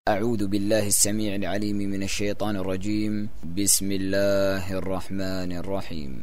أعوذ بالله السميع العليم من الشيطان الرجيم. بسم الله الرحمن الرحيم.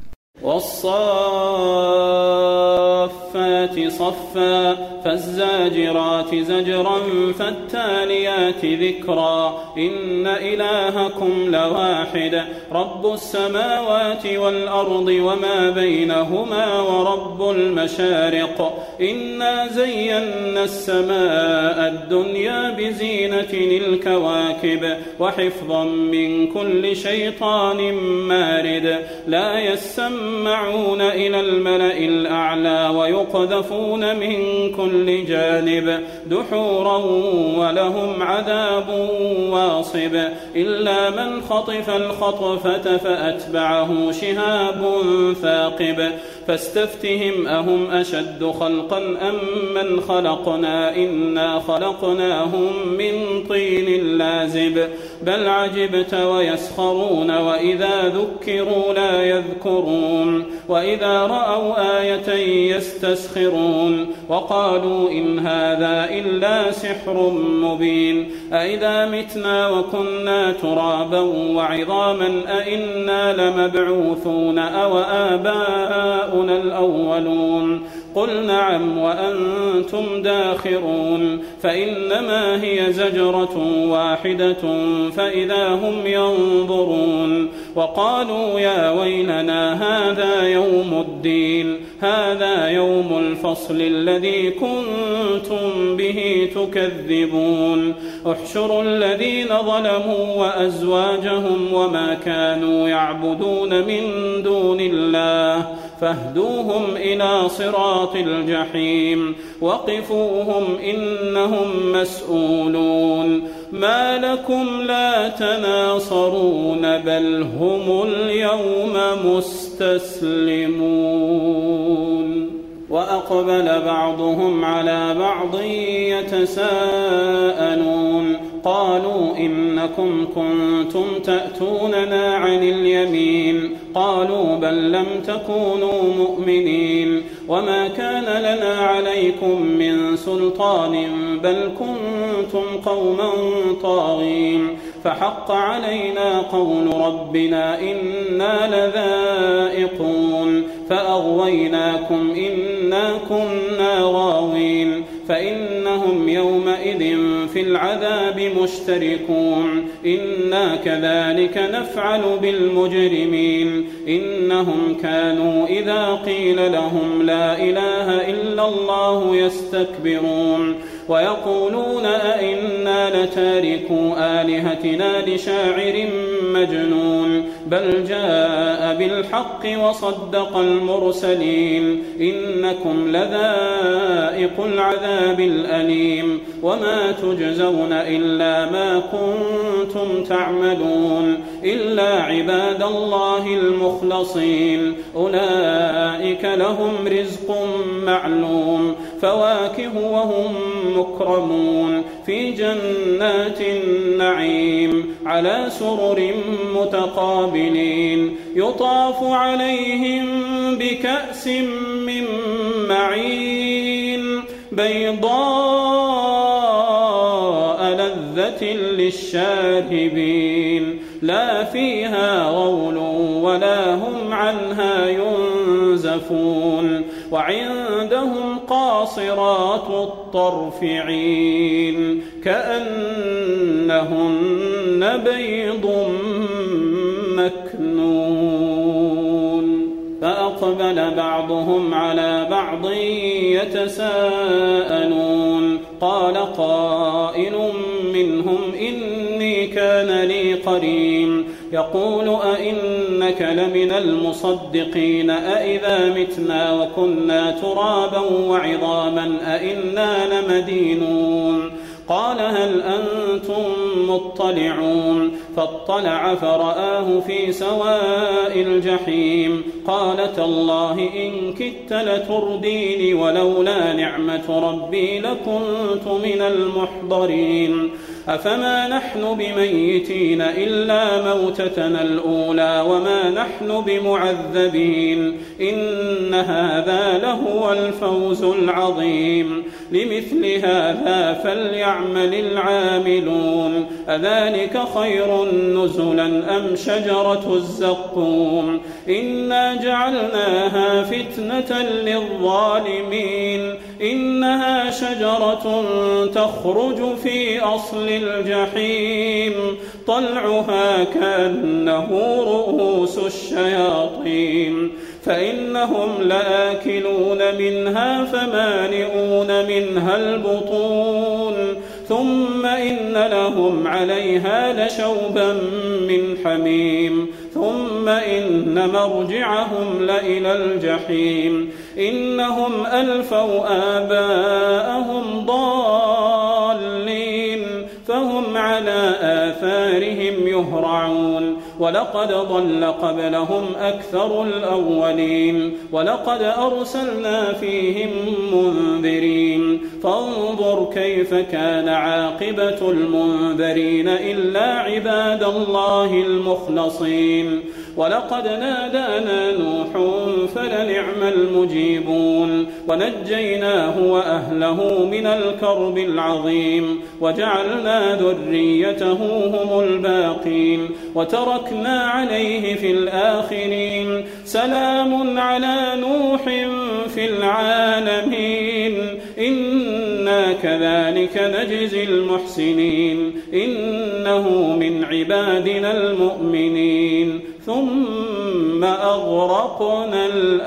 والصافات صفا فالزاجرات زجرا فالتاليات ذكرا إن إلهكم لواحد رب السماوات والأرض وما بينهما ورب المشارق إنا زينا السماء الدنيا بزينة الكواكب وحفظا من كل شيطان مارد لا يسمعون إلى الملأ الأعلى ويقذفون من كل جانب دحورا ولهم عذاب واصب إلا من خطف الخطفة فأتبعه شهاب ثاقب فاستفتهم أهم أشد خلقا أم من خلقنا إنا خلقناهم من طين لازب بل عجبت ويسخرون وإذا ذكروا لا يذكرون وإذا رأوا آية يستسخرون وقالوا إن هذا إلا سحر مبين أئذا متنا وكنا ترابا وعظاما أئنا لمبعوثون أو آباؤنا الأولون قل نعم وأنتم داخرون فإنما هي زجرة واحدة فإذا هم ينظرون وقالوا يا ويلنا هذا يوم الدين هذا يوم الفصل الذي كنتم به تكذبون احشروا الذين ظلموا وأزواجهم وما كانوا يعبدون من دون الله فاهدوهم إلى صراط الجحيم وقفوهم إنهم مسؤولون ما لكم لا تناصرون بل هم اليوم مستسلمون وأقبل بعضهم على بعض يتساءلون قالوا إنكم كنتم تأتوننا عن اليمين قالوا بل لم تكونوا مؤمنين وما كان لنا عليكم من سلطان بل كنتم قوما طاغين فحق علينا قول ربنا إنا لذائقون فأغويناكم إنا كنا غاوين فإنهم يومئذ في العذاب مشتركون إنا كذلك نفعل بالمجرمين إنهم كانوا إذا قيل لهم لا إله إلا الله يستكبرون ويقولون أئنا لتاركو آلهتنا لشاعر مجنون بل جاء بالحق وصدق المرسلين إنكم لذائق العذاب الأليم وما تجزون إلا ما كنتم تعملون إلا عباد الله المخلصين أولئك لهم رزق معلوم فواكه وهم مكرمون في جنات النعيم على سرر متقابلين يطاف عليهم بكأس من معين بيضاء لذة للشاربين لا فيها غول ولا هم عنها ينزفون وعندهم قاصرات الطرف عين كأنهن بيض مكنون فأقبل بعضهم على بعض يتساءلون قال قائل منهم إني كان لي قرين يقول أئنك لمن المصدقين أئذا متنا وكنا ترابا وعظاما أئنا لمدينون قال هل أنتم مطلعون فاطلع فرآه في سواء الجحيم قال تالله إن كدت لترديني ولولا نعمة ربي لكنت من المحضرين أفما نحن بميتين إلا موتتنا الأولى وما نحن بمعذبين إن هذا لهو الفوز العظيم لمثل هذا فليعمل العاملون أذلك خير نزلا أم شجرة الزقوم إنا جعلناها فتنة للظالمين إنها شجرة تخرج في أصل الجحيم طلعها كأنه رؤوس الشياطين فإنهم لآكلون منها فمالئون منها البطون ثم إن لهم عليها لشوبا من حميم ثم إن مرجعهم لإلى الجحيم إنهم ألفوا آباءهم ضالين فهم على آثارهم يهرعون ولقد ضل قبلهم أكثر الأولين ولقد أرسلنا فيهم منذرين فانظر كيف كان عاقبة المنذرين إلا عباد الله المخلصين ولقد نادانا نوح فلنعم المجيبون ونجيناه وأهله من الكرب العظيم وجعلنا ذريته هم الباقين وتركنا عليه في الآخرين سلام على نوح في العالمين إنا كذلك نجزي المحسنين إنه من عبادنا المؤمنين ثم أغرقنا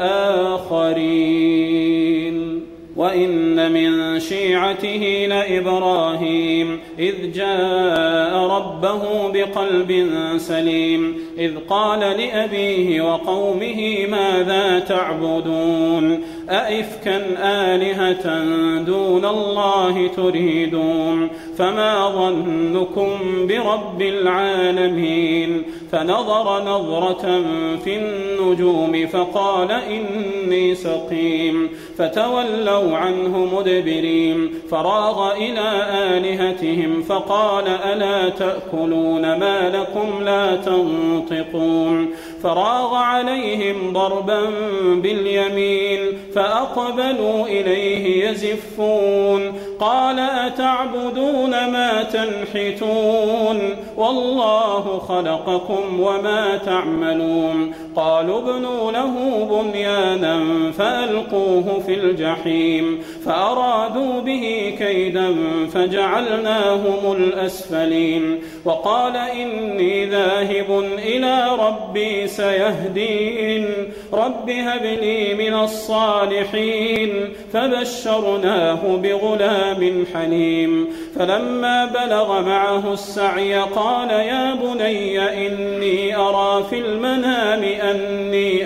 الآخرين وإن من شيعته لإبراهيم إذ جاء ربه بقلب سليم إذ قال لأبيه وقومه ماذا تعبدون أئفكا آلهة دون الله تريدون فما ظنكم برب العالمين فنظر نظرة في النجوم فقال إني سقيم فتولوا عنه مدبرين فراغ إلى آلهتهم فقال ألا تأكلون ما لكم لا تنطقون فراغ عليهم ضربا باليمين فأقبلوا إليه يزفون قال أتعبدون ما تنحتون والله خلقكم وما تعملون قالوا ابنوا له بنيانا فألقوه في الجحيم فأرادوا به كيدا فجعلناهم الأسفلين وقال إني ذاهب إلى ربي سيهدين رب هب لي من الصالحين فبشرناه بغلام حليم فلما بلغ معه السعي قال يا بني إني أرى في المنام أني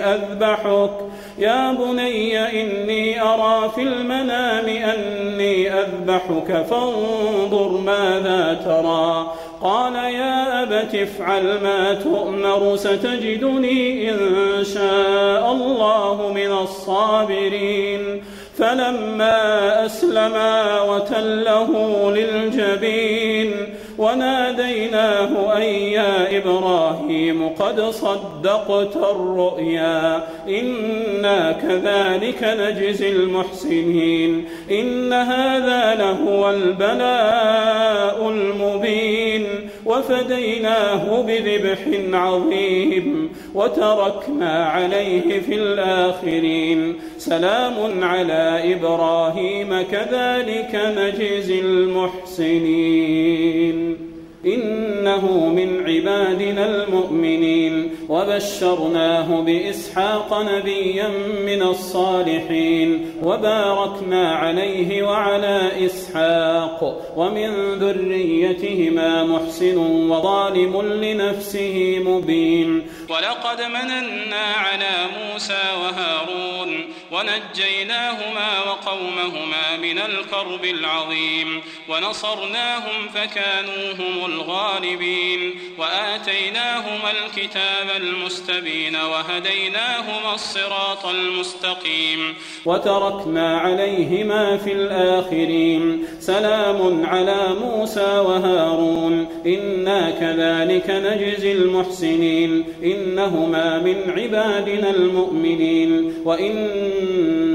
أذبحك فانظر ماذا ترى قال يا أبت افعل ما تؤمر ستجدني إن شاء الله من الصابرين فلما أسلما وتله للجبين وناديناه أن يا إبراهيم قد صدقت الرؤيا إنا كذلك نجزي المحسنين إن هذا لهو البلاء المبين وفديناه بذبح عظيم وتركنا عليه في الآخرين سلام على إبراهيم كذلك نجزي المحسنين إنه من عبادنا المؤمنين وبشرناه بإسحاق نبيا من الصالحين وباركنا عليه وعلى إسحاق ومن ذريتهما محسن وظالم لنفسه مبين ولقد مننا على موسى وهارون ونجيناهما وقومهما من الكرب العظيم ونصرناهم فكانوا هم الغالبين وآتيناهما الكتاب المستبين وهديناهما الصراط المستقيم وتركنا عليهما في الآخرين سلام على موسى وهارون إنا كذلك نجزي المحسنين إنهما من عبادنا المؤمنين وإن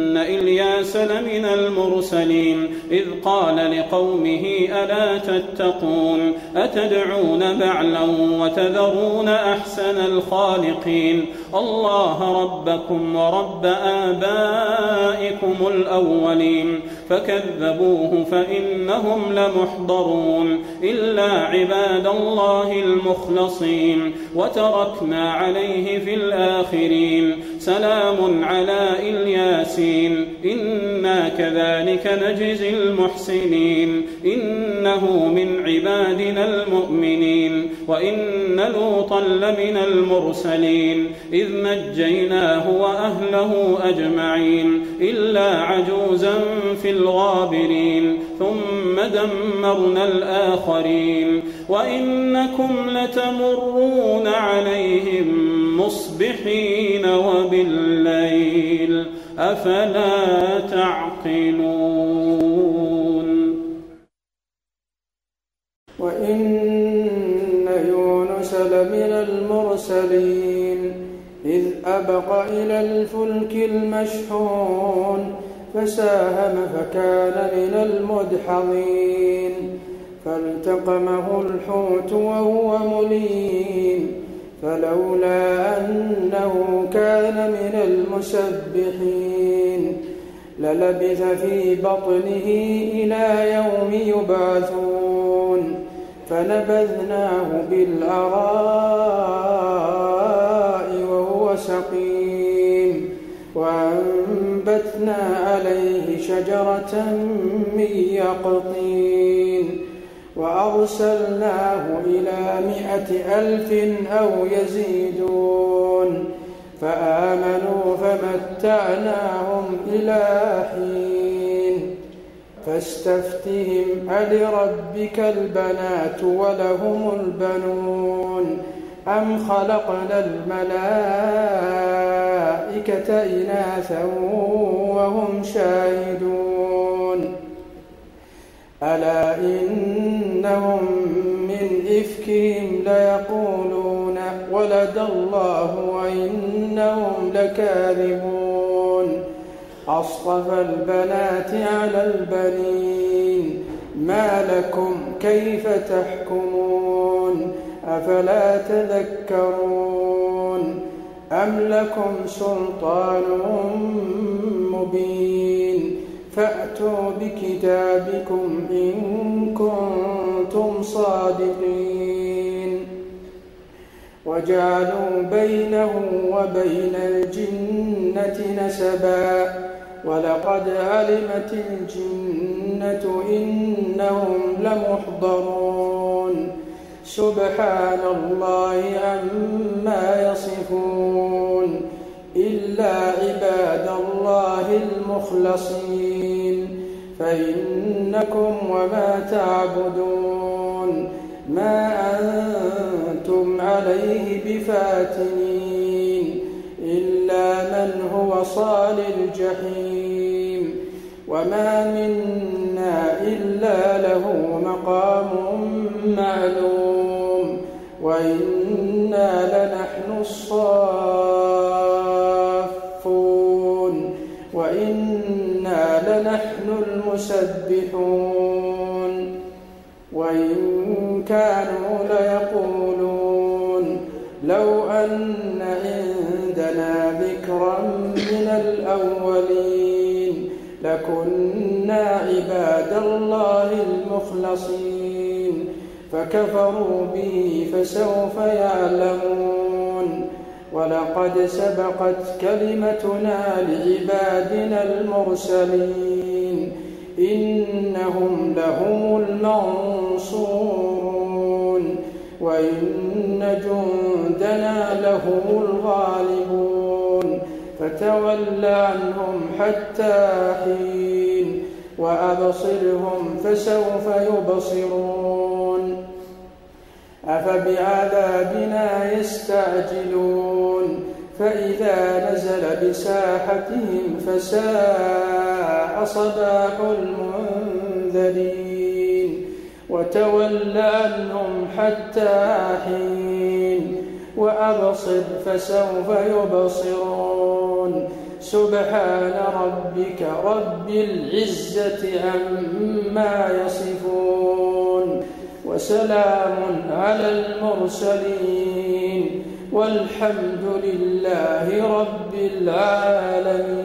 إن إلياس لمن المرسلين إذ قال لقومه ألا تتقون أتدعون بعلا وتذرون أحسن الخالقين الله ربكم ورب آبائكم الأولين فكذبوه فإنهم لمحضرون إلا عباد الله المخلصين وتركنا عليه في الآخرين سلام على إلياسين إنا كذلك نجزي المحسنين إنه من عبادنا المؤمنين وإن لوطا لمن المرسلين إذ نجيناه وأهله أجمعين إلا عجوزا في الغابرين ثم دمرنا الآخرين وإنكم لتمرون عليهم مصبحين وبالليل أفلا تعقلون وإن يونس لمن المرسلين إذ أبق إلى الفلك المشحون فساهم فكان من المدحضين فالتقمه الحوت وهو مليم فلولا أنه كان من المسبحين للبث في بطنه إلى يوم يبعثون فنبذناه بالعراء وهو سقيم وأنبتنا عليه شجرة من يقطين وأرسلناه إلى 100,000 أو يزيدون فآمنوا فمتعناهم إلى حين فاستفتهم ألربك البنات ولهم البنون أم خلقنا الملائكة إناثا وهم شاهدون ألا إنهم من إفكهم ليقولون ولد الله وإنهم لكاذبون أصطفى البنات على البنين ما لكم كيف تحكمون أفلا تذكرون أم لكم سلطان مبين فأتوا بكتابكم إن كنتم صادقين وجعلوا بينه وبين الجنة نسبا ولقد علمت الجنة إنهم لمحضرون سبحان الله عما يصفون إلا عباد الله المخلصين فإنكم وما تعبدون ما أنتم عليه بفاتنين إلا من هو صال الجحيم وما منا إلا له مقام معلوم وإنا لنحن الصافون وإنا لنحن المسبحون وإن كانوا ليقولون لو أن عندنا ذكرا من الأولين لكنا عباد الله المخلصين فكفروا به فسوف يعلمون ولقد سبقت كلمتنا لعبادنا المرسلين إنهم لهم المنصورون وإن جندنا لهم الغالبون فتول عنهم حتى حين وأبصرهم فسوف يبصرون أفبعذابنا يستعجلون فإذا نزل بساحتهم فساء صباح المنذرين وتول عنهم حتى حين وأبصر فسوف يبصرون سبحان ربك رب العزة عما يصفون وسلام على المرسلين والحمد لله رب العالمين.